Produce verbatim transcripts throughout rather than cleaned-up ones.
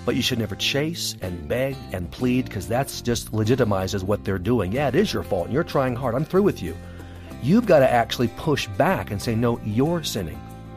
But you should never chase and beg and plead, because that's just legitimizes what they're doing. Yeah, it is your fault, and you're trying hard. I'm through with you. You've got to actually push back and say, no, you're sinning.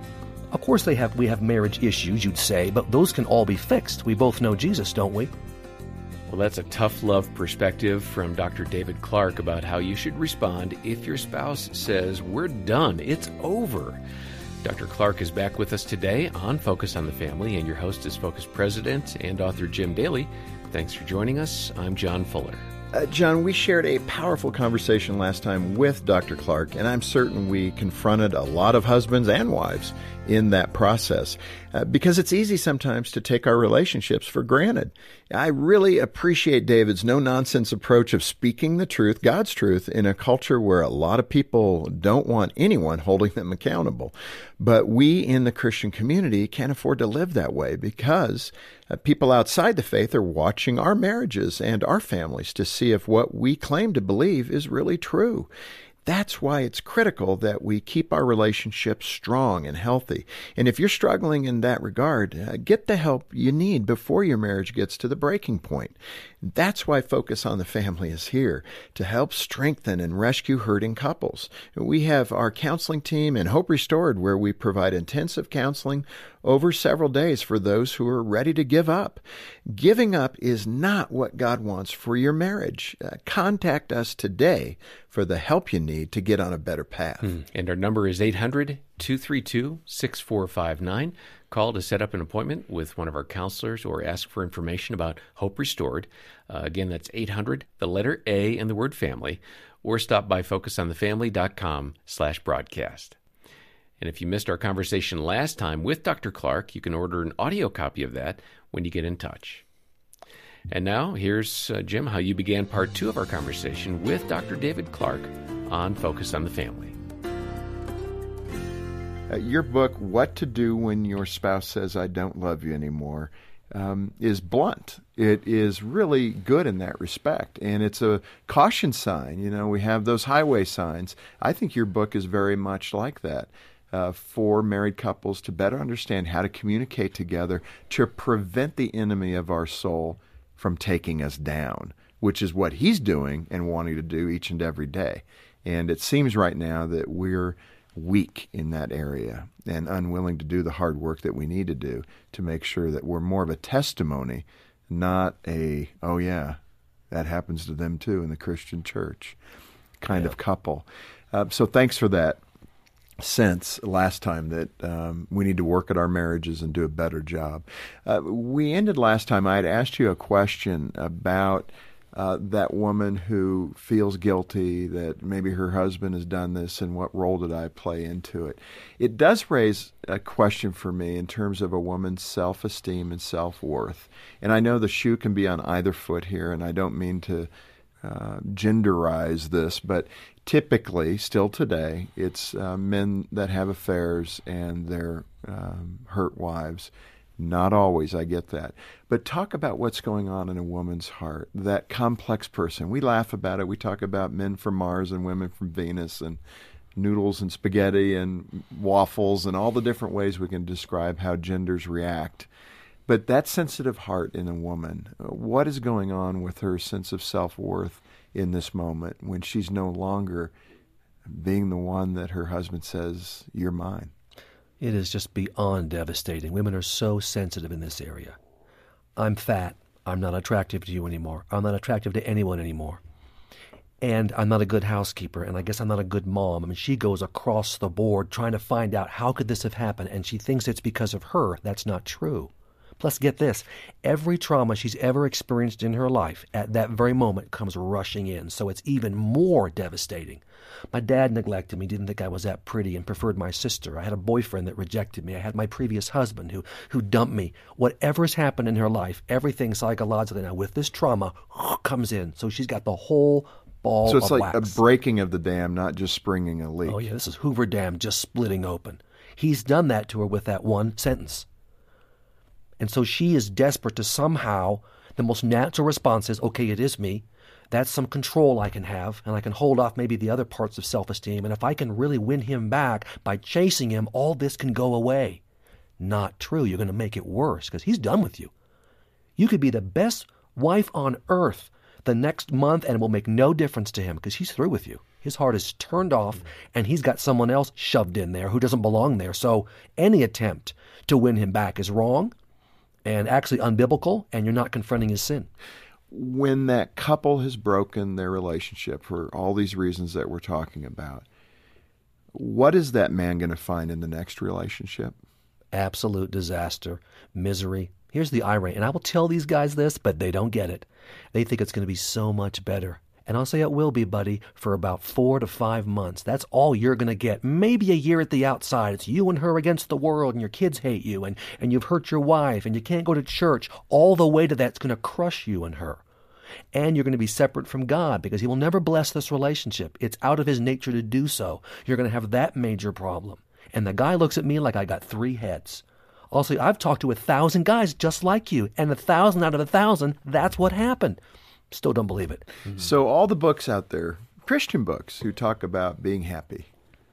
Of course, they have we have marriage issues, you'd say, but those can all be fixed. We both know Jesus, don't we? Well, that's a tough love perspective from Doctor David Clark about how you should respond if your spouse says, we're done, it's over. Doctor Clark is back with us today on Focus on the Family, and your host is Focus President and author Jim Daly. Thanks for joining us. I'm John Fuller. Uh, John, we shared a powerful conversation last time with Doctor Clark, and I'm certain we confronted a lot of husbands and wives in that process uh, because it's easy sometimes to take our relationships for granted. I really appreciate David's no-nonsense approach of speaking the truth, God's truth, in a culture where a lot of people don't want anyone holding them accountable. But we in the Christian community can't afford to live that way because uh, people outside the faith are watching our marriages and our families to see if what we claim to believe is really true. That's why it's critical that we keep our relationships strong and healthy. And if you're struggling in that regard, uh, get the help you need before your marriage gets to the breaking point. That's why Focus on the Family is here, to help strengthen and rescue hurting couples. We have our counseling team and Hope Restored, where we provide intensive counseling over several days for those who are ready to give up. Giving up is not what God wants for your marriage. Uh, contact us today for the help you need to get on a better path. Mm. And our number is eight hundred, two three two, six four five nine. Call to set up an appointment with one of our counselors or ask for information about Hope Restored. Uh, again, that's eight hundred, the letter A, and the word family, or stop by focusonthefamily.com slash broadcast. And if you missed our conversation last time with Doctor Clark, you can order an audio copy of that when you get in touch. And now, here's, uh, Jim, how you began part two of our conversation with Doctor David Clark on Focus on the Family. Uh, your book, What to Do When Your Spouse Says, I Don't Love You Anymore, um, is blunt. It is really good in that respect, and it's a caution sign. You know, we have those highway signs. I think your book is very much like that. Uh, for married couples to better understand how to communicate together to prevent the enemy of our soul from taking us down, which is what he's doing and wanting to do each and every day. And it seems right now that we're weak in that area and unwilling to do the hard work that we need to do to make sure that we're more of a testimony, not a, oh yeah, that happens to them too in the Christian church kind yeah. of couple. Uh, so thanks for that sense last time that um, we need to work at our marriages and do a better job. Uh, we ended last time, I had asked you a question about uh, that woman who feels guilty that maybe her husband has done this and what role did I play into it. It does raise a question for me in terms of a woman's self-esteem and self-worth. And I know the shoe can be on either foot here, and I don't mean to uh, genderize this, but typically, still today, it's uh, men that have affairs and their um, hurt wives. Not always, I get that. But talk about what's going on in a woman's heart, that complex person. We laugh about it. We talk about men from Mars and women from Venus and noodles and spaghetti and waffles and all the different ways we can describe how genders react. But that sensitive heart in a woman, what is going on with her sense of self-worth in this moment when she's no longer being the one that her husband says, you're mine? It is just beyond devastating. Women are so sensitive in this area. I'm fat. I'm not attractive to you anymore. I'm not attractive to anyone anymore. And I'm not a good housekeeper, and I guess I'm not a good mom. I mean, she goes across the board trying to find out how could this have happened, and she thinks it's because of her. That's not true. Plus, get this, every trauma she's ever experienced in her life at that very moment comes rushing in, so it's even more devastating. My dad neglected me, didn't think I was that pretty, and preferred my sister. I had a boyfriend that rejected me. I had my previous husband who, who dumped me. Whatever's happened in her life, everything psychologically now with this trauma comes in, so she's got the whole ball of wax. So it's like a breaking of the dam, not just springing a leak. Oh, yeah, this is Hoover Dam just splitting open. He's done that to her with that one sentence. And so she is desperate to somehow, the most natural response is, okay, it is me. That's some control I can have, and I can hold off maybe the other parts of self-esteem. And if I can really win him back by chasing him, all this can go away. Not true. You're going to make it worse because he's done with you. You could be the best wife on earth the next month, and it will make no difference to him because he's through with you. His heart is turned off, and he's got someone else shoved in there who doesn't belong there. So any attempt to win him back is wrong and actually unbiblical, and you're not confronting his sin. When that couple has broken their relationship for all these reasons that we're talking about, what is that man going to find in the next relationship? Absolute disaster, misery. Here's the irony, and I will tell these guys this, but they don't get it. They think it's going to be so much better. And I'll say it will be, buddy, for about four to five months. That's all you're going to get. Maybe a year at the outside. It's you and her against the world, and your kids hate you, and, and you've hurt your wife, and you can't go to church. All the way to that's going to crush you and her. And you're going to be separate from God because he will never bless this relationship. It's out of his nature to do so. You're going to have that major problem. And the guy looks at me like I got three heads. Also, I've talked to a thousand guys just like you, and a thousand out of a thousand, that's what happened. Still don't believe it. Mm-hmm. So all the books out there, Christian books, who talk about being happy,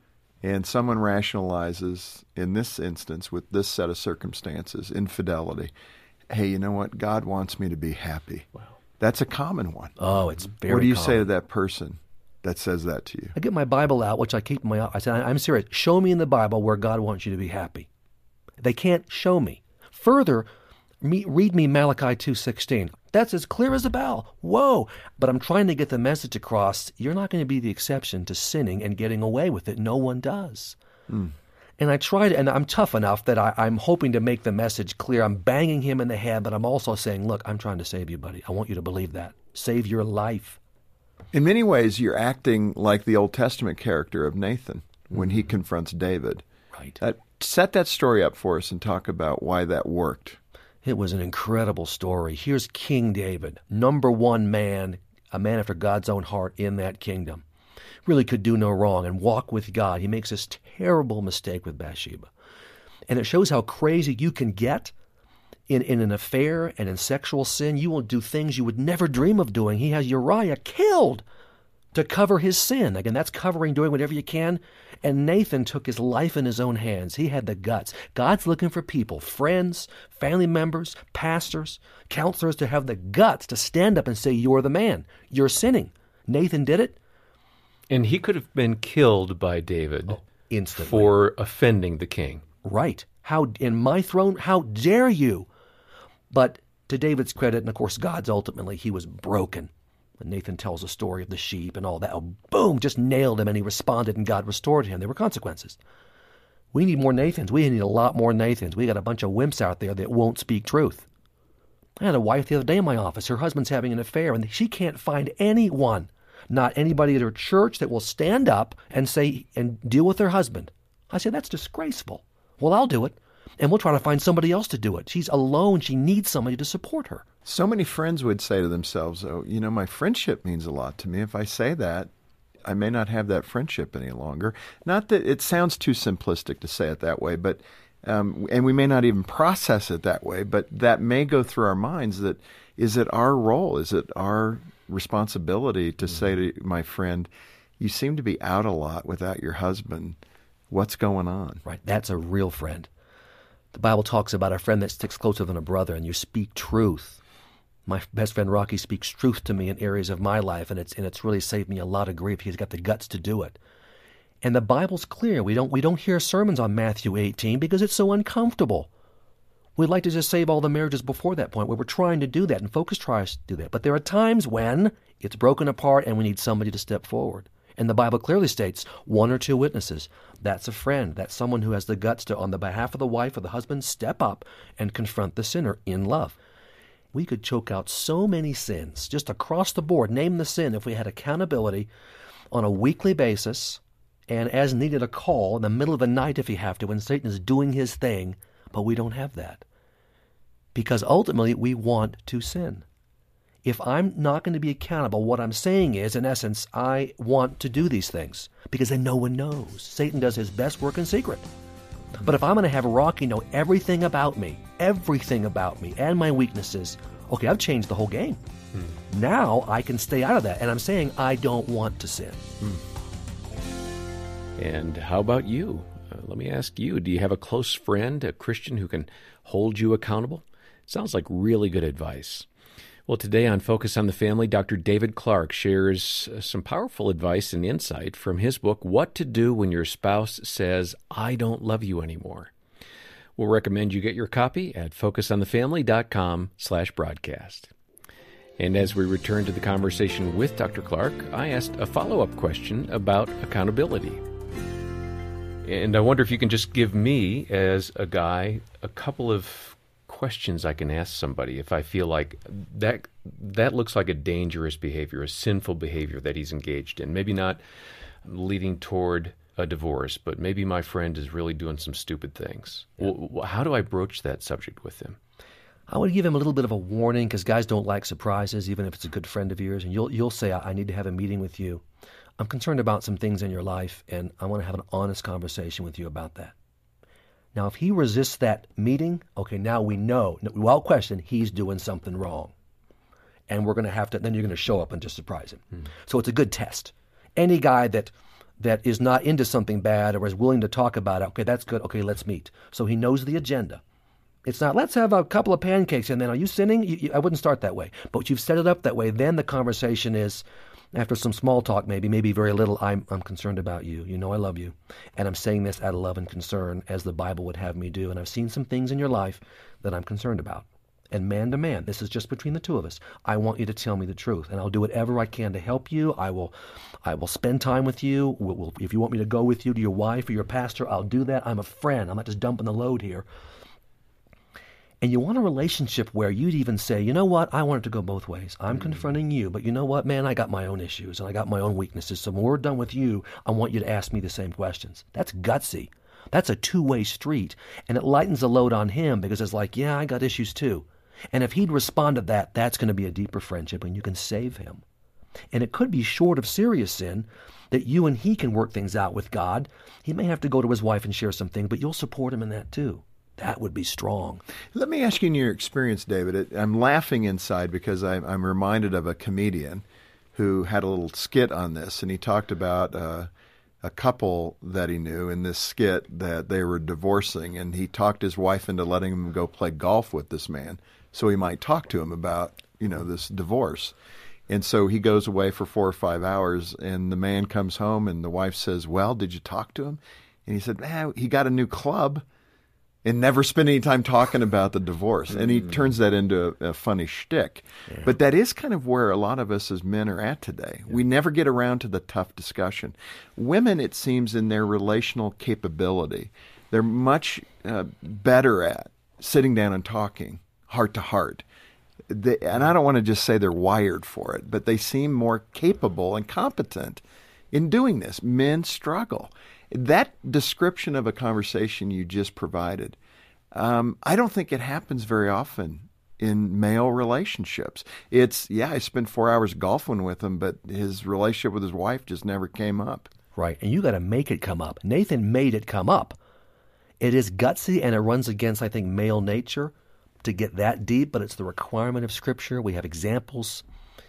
and someone rationalizes, in this instance, with this set of circumstances, infidelity. Hey, you know what? God wants me to be happy. Wow. That's a common one. Oh, it's very common. What do you say to that person that says that to you? I get my Bible out, which I keep in my I said, I'm serious. Show me in the Bible where God wants you to be happy. They can't show me. Further, me, read me Malachi two sixteen. That's as clear as a bell. Whoa. But I'm trying to get the message across. You're not going to be the exception to sinning and getting away with it. No one does. Mm. And I try to, and I'm tough enough that I, I'm hoping to make the message clear. I'm banging him in the head, but I'm also saying, look, I'm trying to save you, buddy. I want you to believe that. Save your life. In many ways, you're acting like the Old Testament character of Nathan when he confronts David. Right. Uh, set that story up for us and talk about why that worked. It was an incredible story. Here's King David, number one man, a man after God's own heart in that kingdom. Really could do no wrong and walk with God. He makes this terrible mistake with Bathsheba. And it shows how crazy you can get in, in an affair and in sexual sin. You will do things you would never dream of doing. He has Uriah killed to cover his sin. Again, that's covering, doing whatever you can. And Nathan took his life in his own hands. He had the guts. God's looking for people, friends, family members, pastors, counselors, to have the guts to stand up and say, you're the man. You're sinning. Nathan did it. And he could have been killed by David oh, instantly. For offending the king. Right. How in my throne, how dare you? But to David's credit, and of course God's ultimately, he was broken. And Nathan tells a story of the sheep and all that. Oh, boom, just nailed him, and he responded, and God restored him. There were consequences. We need more Nathans. We need a lot more Nathans. We got a bunch of wimps out there that won't speak truth. I had a wife the other day in my office. Her husband's having an affair, and she can't find anyone, not anybody at her church, that will stand up and say and deal with her husband. I said, that's disgraceful. Well, I'll do it, and we'll try to find somebody else to do it. She's alone. She needs somebody to support her. So many friends would say to themselves, oh, you know, my friendship means a lot to me. If I say that, I may not have that friendship any longer. Not that it sounds too simplistic to say it that way, but um, and we may not even process it that way, but that may go through our minds. That is it our role? Is it our responsibility to mm-hmm. say to my friend, you seem to be out a lot without your husband. What's going on? Right. That's a real friend. The Bible talks about a friend that sticks closer than a brother, and you speak truth. My best friend Rocky speaks truth to me in areas of my life, and it's and it's really saved me a lot of grief. He's got the guts to do it. And the Bible's clear. We don't we don't hear sermons on Matthew eighteen because it's so uncomfortable. We'd like to just save all the marriages before that point. We were trying to do that, and Focus tries to do that. But there are times when it's broken apart and we need somebody to step forward. And the Bible clearly states one or two witnesses. That's a friend. That's someone who has the guts to, on the behalf of the wife or the husband, step up and confront the sinner in love. We could choke out so many sins just across the board, name the sin, if we had accountability on a weekly basis and as needed a call in the middle of the night if you have to when Satan is doing his thing, but we don't have that. Because ultimately we want to sin. If I'm not going to be accountable, what I'm saying is, in essence, I want to do these things because then no one knows. Satan does his best work in secret. But if I'm going to have Rocky know everything about me, everything about me and my weaknesses, okay, I've changed the whole game. Hmm. Now I can stay out of that. And I'm saying I don't want to sin. Hmm. And how about you? Uh, let me ask you, do you have a close friend, a Christian who can hold you accountable? Sounds like really good advice. Well, today on Focus on the Family, Doctor David Clark shares some powerful advice and insight from his book, What to Do When Your Spouse Says, I Don't Love You Anymore. We'll recommend you get your copy at focusonthefamily.com slash broadcast. And as we return to the conversation with Doctor Clark, I asked a follow-up question about accountability. And I wonder if you can just give me, as a guy, a couple of questions I can ask somebody if I feel like that that looks like a dangerous behavior, a sinful behavior that he's engaged in. Maybe not leading toward a divorce, but maybe my friend is really doing some stupid things. Yeah. Well, how do I broach that subject with him? I would give him a little bit of a warning, because guys don't like surprises, even if it's a good friend of yours. And you'll you'll say, I need to have a meeting with you. I'm concerned about some things in your life, and I want to have an honest conversation with you about that. Now, if he resists that meeting, okay, now we know, without question, he's doing something wrong. And we're going to have to, then you're going to show up and just surprise him. Hmm. So it's a good test. Any guy that that is not into something bad or is willing to talk about it, okay, that's good, okay, let's meet. So he knows the agenda. It's not, let's have a couple of pancakes and then, are you sinning? You, you, I wouldn't start that way. But you've set it up that way, then the conversation is, after some small talk, maybe, maybe very little, I'm I'm concerned about you. You know I love you. And I'm saying this out of love and concern, as the Bible would have me do. And I've seen some things in your life that I'm concerned about. And man to man, this is just between the two of us. I want you to tell me the truth. And I'll do whatever I can to help you. I will I will spend time with you. We'll, we'll, if you want me to go with you to your wife or your pastor, I'll do that. I'm a friend. I'm not just dumping the load here. And you want a relationship where you'd even say, you know what, I want it to go both ways. I'm mm-hmm. confronting you, but you know what, man, I got my own issues and I got my own weaknesses. So when we're done with you, I want you to ask me the same questions. That's gutsy. That's a two-way street. And it lightens the load on him, because it's like, yeah, I got issues too. And if he'd respond to that, that's going to be a deeper friendship, and you can save him. And it could be short of serious sin that you and he can work things out with God. He may have to go to his wife and share something, but you'll support him in that too. That would be strong. Let me ask you, in your experience, David, I'm laughing inside because I'm, I'm reminded of a comedian who had a little skit on this, and he talked about uh, a couple that he knew in this skit that they were divorcing, and he talked his wife into letting him go play golf with this man so he might talk to him about, you know, this divorce. And so he goes away for four or five hours, and the man comes home, and the wife says, well, did you talk to him? And he said, man, he got a new club. And never spend any time talking about the divorce. And he turns that into a, a funny shtick. Yeah. But that is kind of where a lot of us as men are at today. Yeah. We never get around to the tough discussion. Women, it seems, in their relational capability, they're much uh, better at sitting down and talking heart to heart. They, and I don't want to just say they're wired for it, but they seem more capable and competent in doing this. Men struggle. That description of a conversation you just provided, um, I don't think it happens very often in male relationships. It's, yeah, I spent four hours golfing with him, but his relationship with his wife just never came up. Right, and you got to make it come up. Nathan made it come up. It is gutsy, and it runs against, I think, male nature to get that deep, but it's the requirement of Scripture. We have examples,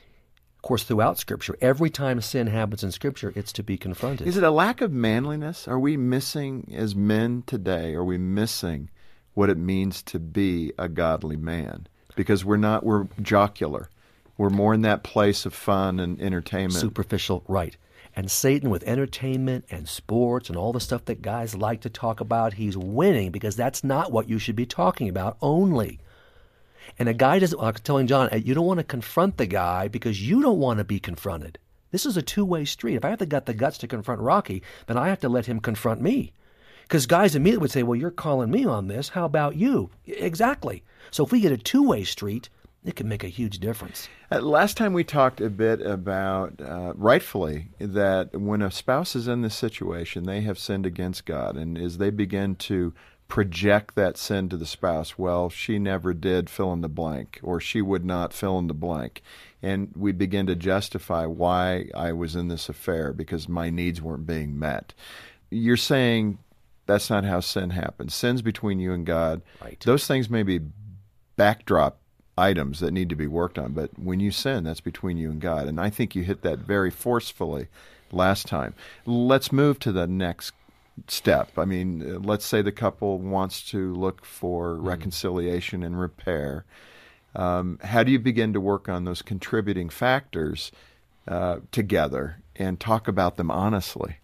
of course, throughout Scripture. Every time sin happens in Scripture, it's to be confronted. Is it a lack of manliness? Are we missing, as men today, are we missing what it means to be a godly man? Because we're not, we're jocular. We're more in that place of fun and entertainment. Superficial, right. And Satan, with entertainment and sports and all the stuff that guys like to talk about, he's winning, because that's not what you should be talking about only. And a guy doesn't, like telling John, you don't want to confront the guy because you don't want to be confronted. This is a two-way street. If I have to got the guts to confront Rocky, then I have to let him confront me. Because guys immediately would say, well, you're calling me on this. How about you? Exactly. So if we get a two-way street, it can make a huge difference. Uh, last time we talked a bit about, uh, rightfully, that when a spouse is in this situation, they have sinned against God. And as they begin to project that sin to the spouse, well, she never did fill in the blank, or she would not fill in the blank. And we begin to justify why I was in this affair, because my needs weren't being met. You're saying that's not how sin happens. Sin's between you and God. Right. Those things may be backdrop items that need to be worked on, but when you sin, that's between you and God. And I think you hit that very forcefully last time. Let's move to the next step? I mean, uh, let's say the couple wants to look for Mm. reconciliation and repair. Um, how do you begin to work on those contributing factors uh, together and talk about them honestly?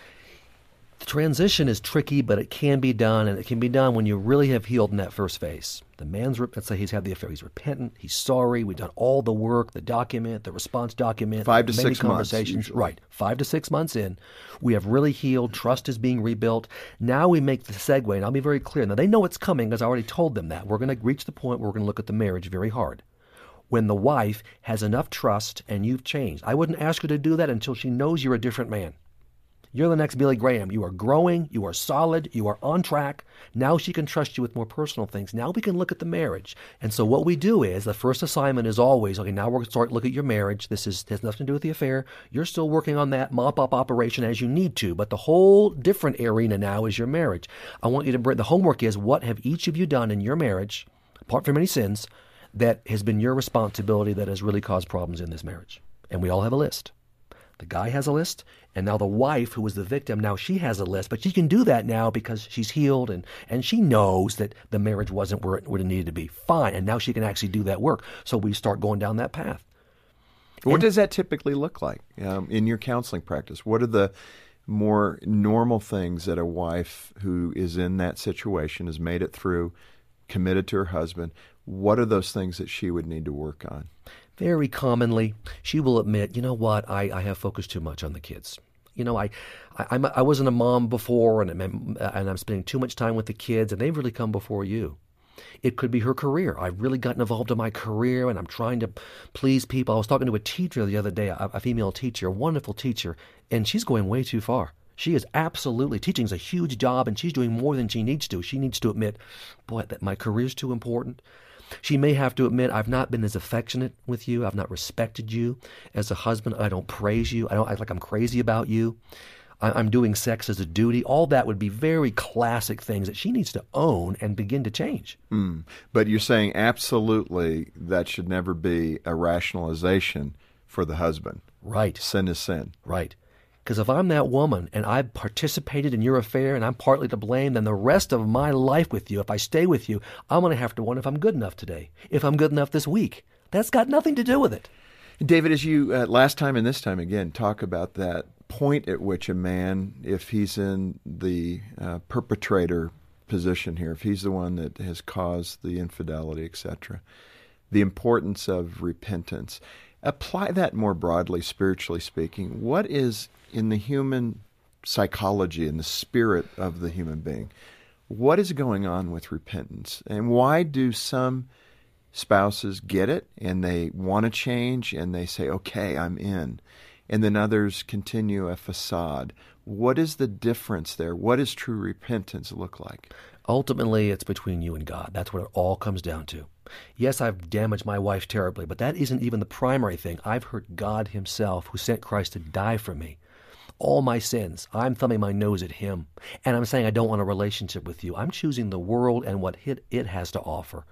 The transition is tricky, but it can be done, and it can be done when you really have healed in that first phase. The man's, let's say he's had the affair, he's repentant, he's sorry, we've done all the work, the document, the response document. Five to many six months, conversations. usually. Right, five to six months in. We have really healed, trust is being rebuilt. Now we make the segue, and I'll be very clear. Now they know it's coming because I already told them that. We're going to reach the point where we're going to look at the marriage very hard. When the wife has enough trust and you've changed. I wouldn't ask her to do that until she knows you're a different man. You're the next Billy Graham. You are growing. You are solid. You are on track. Now she can trust you with more personal things. Now we can look at the marriage. And so what we do is the first assignment is always, okay, now we're going to start looking at your marriage. This is, has nothing to do with the affair. You're still working on that mop-up operation as you need to. But the whole different arena now is your marriage. I want you to bring, the homework is, what have each of you done in your marriage, apart from any sins, that has been your responsibility that has really caused problems in this marriage? And we all have a list. The guy has a list, and now the wife, who was the victim, now she has a list, but she can do that now because she's healed and, and she knows that the marriage wasn't where it, where it needed to be. Fine, and now she can actually do that work. So we start going down that path. What And- does that typically look like um, in your counseling practice? What are the more normal things that a wife who is in that situation, has made it through, committed to her husband, what are those things that she would need to work on? Very commonly, she will admit, you know what, I, I have focused too much on the kids. You know, I, I, I'm, I wasn't a mom before, and, I'm- and I'm spending too much time with the kids, and they've really come before you. It could be her career. I've really gotten involved in my career, and I'm trying to please people. I was talking to a teacher the other day, a, a female teacher, a wonderful teacher, and she's going way too far. She is absolutely, teaching's a huge job, and she's doing more than she needs to. She needs to admit, boy, that my career's too important. She may have to admit, I've not been as affectionate with you. I've not respected you as a husband. I don't praise you. I don't act like I'm crazy about you. I, I'm doing sex as a duty. All that would be very classic things that she needs to own and begin to change. Mm. But you're saying absolutely that should never be a rationalization for the husband. Right, Sin is sin. right. Because if I'm that woman and I've participated in your affair and I'm partly to blame, then the rest of my life with you, if I stay with you, I'm going to have to wonder if I'm good enough today, if I'm good enough this week. That's got nothing to do with it. David, as you uh, last time and this time again talk about that point at which a man, if he's in the uh, perpetrator position here, if he's the one that has caused the infidelity, et cetera, the importance of repentance. Apply that more broadly, spiritually speaking. What is in the human psychology and the spirit of the human being? What is going on with repentance? And why do some spouses get it and they want to change and they say, okay, I'm in, and then others continue a facade? What is the difference there? What does true repentance look like? Ultimately, it's between you and God. That's what it all comes down to. Yes, I've damaged my wife terribly, but that isn't even the primary thing. I've hurt God himself, who sent Christ to die for me. All my sins, I'm thumbing my nose at him. And I'm saying I don't want a relationship with you. I'm choosing the world and what it, it has to offer.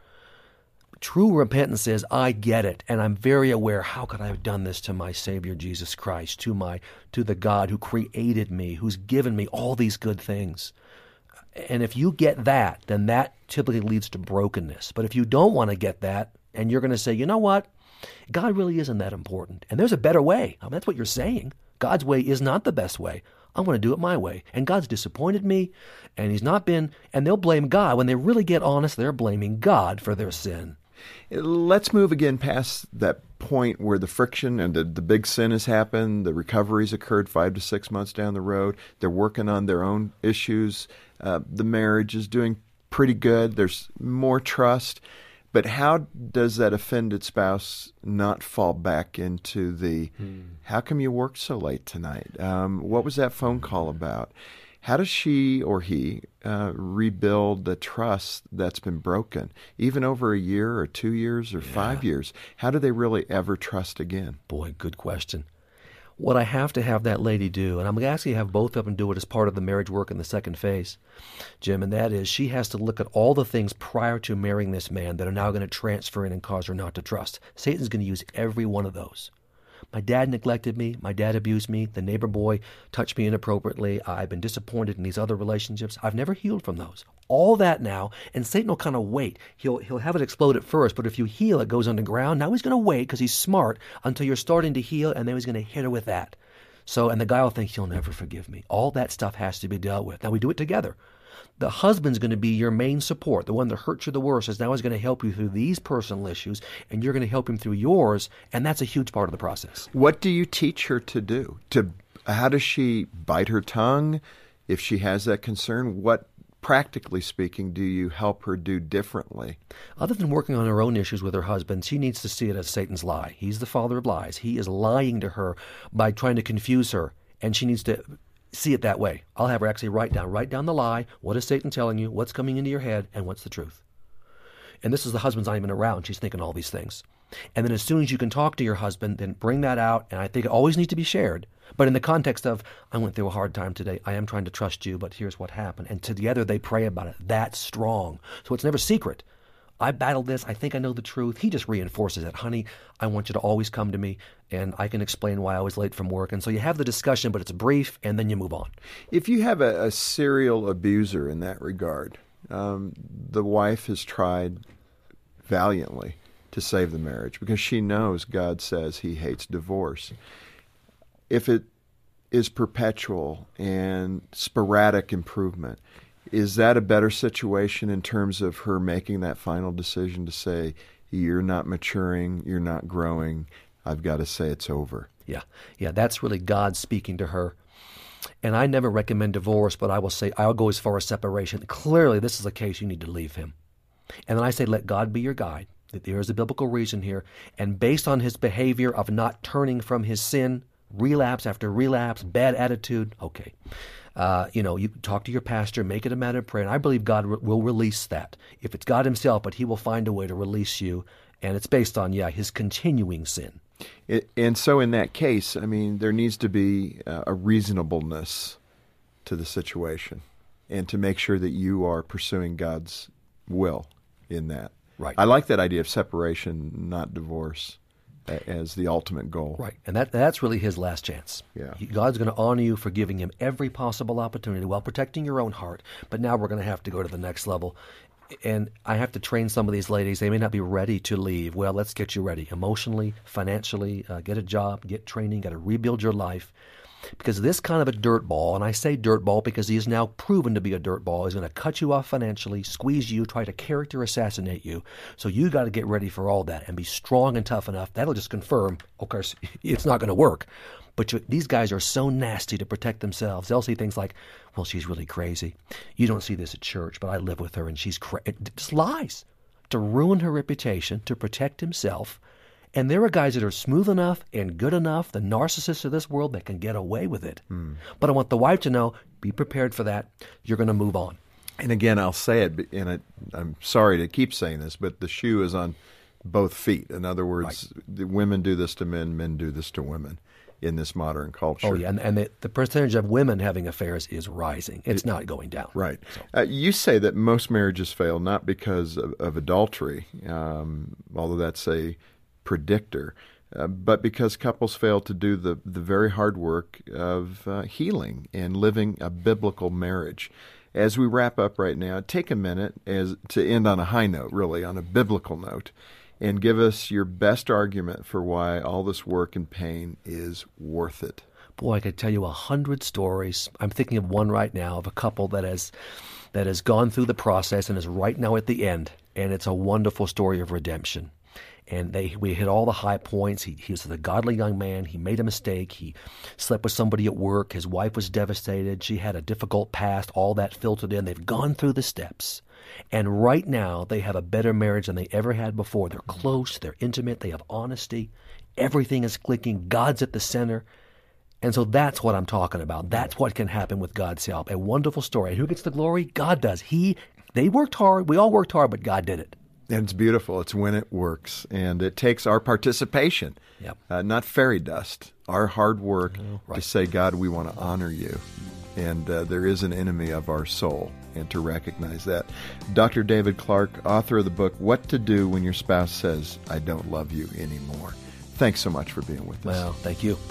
True repentance is, I get it, and I'm very aware, how could I have done this to my Savior Jesus Christ, to my to the God who created me, who's given me all these good things. And if you get that, then that typically leads to brokenness. But if you don't want to get that, and you're going to say, you know what, God really isn't that important, and there's a better way. I mean, that's what you're saying. God's way is not the best way. I'm going to do it my way. And God's disappointed me, and he's not been, and they'll blame God. When they really get honest, they're blaming God for their sin. Let's move again past that point where the friction and the, the big sin has happened, the recovery's occurred five to six months down the road. They're working on their own issues. Uh, the marriage is doing pretty good. There's more trust. But how does that offended spouse not fall back into the, hmm. how come you worked so late tonight? Um, what was that phone call about? How does she or he uh, rebuild the trust that's been broken, even over a year or two years or yeah. five years? How do they really ever trust again? Boy, good question. What I have to have that lady do, and I'm going to actually have both of them do it as part of the marriage work in the second phase, Jim, and that is she has to look at all the things prior to marrying this man that are now going to transfer in and cause her not to trust. Satan's going to use every one of those. My dad neglected me. My dad abused me. The neighbor boy touched me inappropriately. I've been disappointed in these other relationships. I've never healed from those. All that now, and Satan will kind of wait. He'll he'll have it explode at first, but if you heal, it goes underground. Now he's going to wait because he's smart until you're starting to heal, and then he's going to hit her with that. So, and the guy will think, you'll never forgive me. All that stuff has to be dealt with. Now we do it together. The husband's going to be your main support. The one that hurts you the worst is now is going to help you through these personal issues, and you're going to help him through yours, and that's a huge part of the process. What do you teach her to do? To how does she bite her tongue if she has that concern? What, practically speaking, do you help her do differently? Other than working on her own issues with her husband, she needs to see it as Satan's lie. He's the father of lies. He is lying to her by trying to confuse her, and she needs to see it that way. I'll have her actually write down, write down the lie. What is Satan telling you? What's coming into your head? And what's the truth? And this is the husband's not even around. She's thinking all these things. And then as soon as you can talk to your husband, then bring that out. And I think it always needs to be shared. But in the context of, I went through a hard time today. I am trying to trust you, but here's what happened. And together they pray about it. That's strong. So it's never secret. I battled this. I think I know the truth. He just reinforces it. Honey, I want you to always come to me, and I can explain why I was late from work. And so you have the discussion, but it's brief, and then you move on. If you have a, a serial abuser in that regard, um, the wife has tried valiantly to save the marriage because she knows God says he hates divorce. If it is perpetual and sporadic improvement, is that a better situation in terms of her making that final decision to say, you're not maturing, you're not growing, I've got to say it's over? Yeah, yeah, that's really God speaking to her. And I never recommend divorce, but I will say I'll go as far as separation. Clearly, this is a case you need to leave him. And then I say, let God be your guide. That there is a biblical reason here. And based on his behavior of not turning from his sin, relapse after relapse, bad attitude, okay. Uh, you know, you talk to your pastor, make it a matter of prayer, and I believe God re- will release that. If it's God himself, but he will find a way to release you, and it's based on, yeah, his continuing sin. It, and so in that case, I mean, there needs to be uh, a reasonableness to the situation and to make sure that you are pursuing God's will in that. Right. I like that idea of separation, not divorce, as the ultimate goal. Right. And that that's really his last chance. Yeah. He, God's going to honor you for giving him every possible opportunity while protecting your own heart. But now we're going to have to go to the next level. And I have to train some of these ladies. They may not be ready to leave. Well, let's get you ready emotionally, financially, uh, get a job, get training, got to rebuild your life. Because this kind of a dirt ball, and I say dirt ball because he is now proven to be a dirt ball, is going to cut you off financially, squeeze you, try to character assassinate you. So you got to get ready for all that and be strong and tough enough. That'll just confirm, of course, it's not going to work. But you, these guys are so nasty to protect themselves. They'll see things like, well, she's really crazy. You don't see this at church, but I live with her and she's crazy. Just lies to ruin her reputation, to protect himself. And there are guys that are smooth enough and good enough, the narcissists of this world, that can get away with it. Mm. But I want the wife to know, be prepared for that. You're going to move on. And again, I'll say it, and it, I'm sorry to keep saying this, but the shoe is on both feet. In other words, right. The women do this to men, men do this to women in this modern culture. Oh, yeah, and, and the, the percentage of women having affairs is rising. It's it, not going down. Right. So. Uh, you say that most marriages fail not because of, of adultery, um, although that's a predictor, uh, but because couples fail to do the, the very hard work of uh, healing and living a biblical marriage. As we wrap up right now, take a minute as to end on a high note, really, on a biblical note, and give us your best argument for why all this work and pain is worth it. Boy, I could tell you a hundred stories. I'm thinking of one right now of a couple that has that has gone through the process and is right now at the end, and it's a wonderful story of redemption. And they we hit all the high points. He, he was a godly young man. He made a mistake. He slept with somebody at work. His wife was devastated. She had a difficult past. All that filtered in. They've gone through the steps. And right now, they have a better marriage than they ever had before. They're close. They're intimate. They have honesty. Everything is clicking. God's at the center. And so that's what I'm talking about. That's what can happen with God's help. A wonderful story. And who gets the glory? God does. He, they worked hard. We all worked hard, but God did it. And it's beautiful. It's when it works. And it takes our participation, yep. uh, not fairy dust, our hard work oh, right. to say, God, we want to honor you. And uh, there is an enemy of our soul, and to recognize that. Doctor David Clark, author of the book, What to Do When Your Spouse Says, I Don't Love You Anymore. thanks so much for being with us. Well, thank you.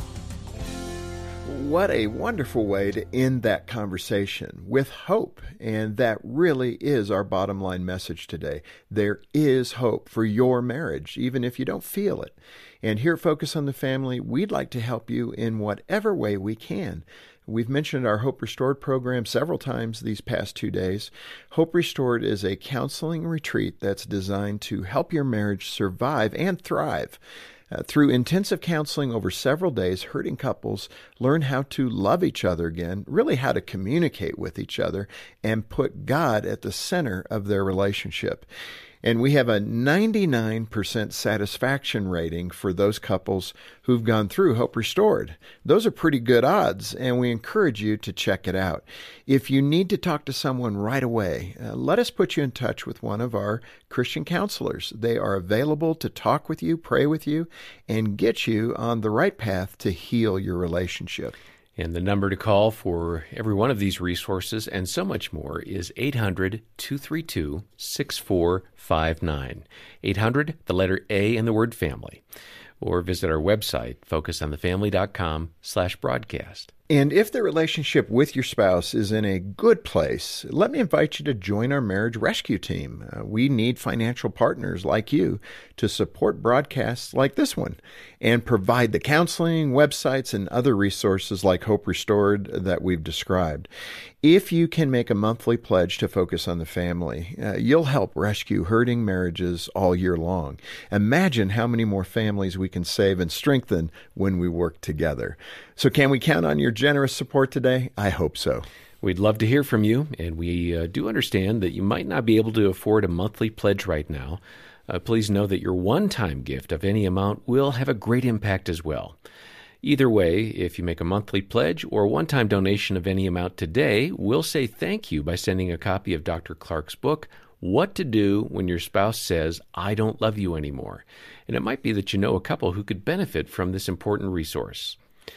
What a wonderful way to end that conversation with hope. And that really is our bottom line message today. There is hope for your marriage, even if you don't feel it. And here at Focus on the Family, we'd like to help you in whatever way we can. We've mentioned our Hope Restored program several times these past two days. Hope Restored is a counseling retreat that's designed to help your marriage survive and thrive. Uh, through intensive counseling over several days, hurting couples learn how to love each other again, really how to communicate with each other, and put God at the center of their relationship. And we have a ninety-nine percent satisfaction rating for those couples who've gone through Hope Restored. Those are pretty good odds, and we encourage you to check it out. If you need to talk to someone right away, uh, let us put you in touch with one of our Christian counselors. They are available to talk with you, pray with you, and get you on the right path to heal your relationship. And the number to call for every one of these resources and so much more is eight hundred, two three two, six four five nine. eight hundred, the letter A and the word family. Or visit our website, focusonthefamily.com slash broadcast. And if the relationship with your spouse is in a good place, let me invite you to join our marriage rescue team. Uh, we need financial partners like you to support broadcasts like this one and provide the counseling, websites, and other resources like Hope Restored that we've described. If you can make a monthly pledge to Focus on the Family, uh, you'll help rescue hurting marriages all year long. Imagine how many more families we can save and strengthen when we work together. So can we count on your generous support today? I hope so. We'd love to hear from you, and we uh, do understand that you might not be able to afford a monthly pledge right now. Uh, please know that your one-time gift of any amount will have a great impact as well. Either way, if you make a monthly pledge or a one-time donation of any amount today, we'll say thank you by sending a copy of Doctor Clark's book, What to Do When Your Spouse Says, I Don't Love You Anymore. And it might be that you know a couple who could benefit from this important resource.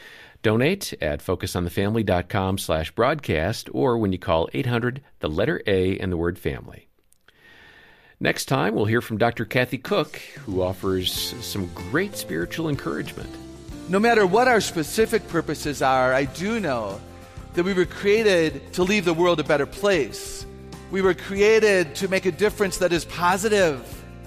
Donate at focusonthefamily.com slash broadcast or when you call eight hundred, the letter A and the word family. Next time, we'll hear from Doctor Kathy Cook, who offers some great spiritual encouragement. No matter what our specific purposes are, I do know that we were created to leave the world a better place. We were created to make a difference that is positive.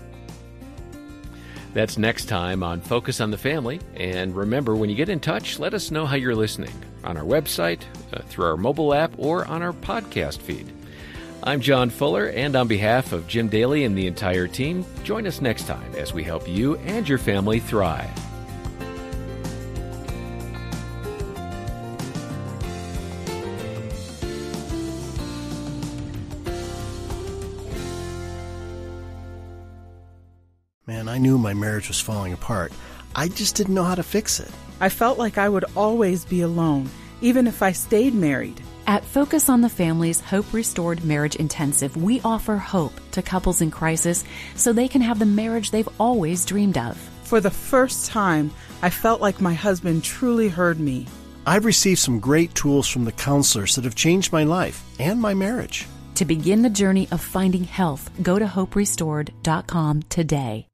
That's next time on Focus on the Family. And remember, when you get in touch, let us know how you're listening on our website, uh, through our mobile app, or on our podcast feed. I'm John Fuller, and on behalf of Jim Daly and the entire team, join us next time as we help you and your family thrive. Man, I knew my marriage was falling apart. I just didn't know how to fix it. I felt like I would always be alone, even if I stayed married. At Focus on the Family's Hope Restored Marriage Intensive, we offer hope to couples in crisis so they can have the marriage they've always dreamed of. For the first time, I felt like my husband truly heard me. I've received some great tools from the counselors that have changed my life and my marriage. To begin the journey of finding health, go to hope restored dot com today.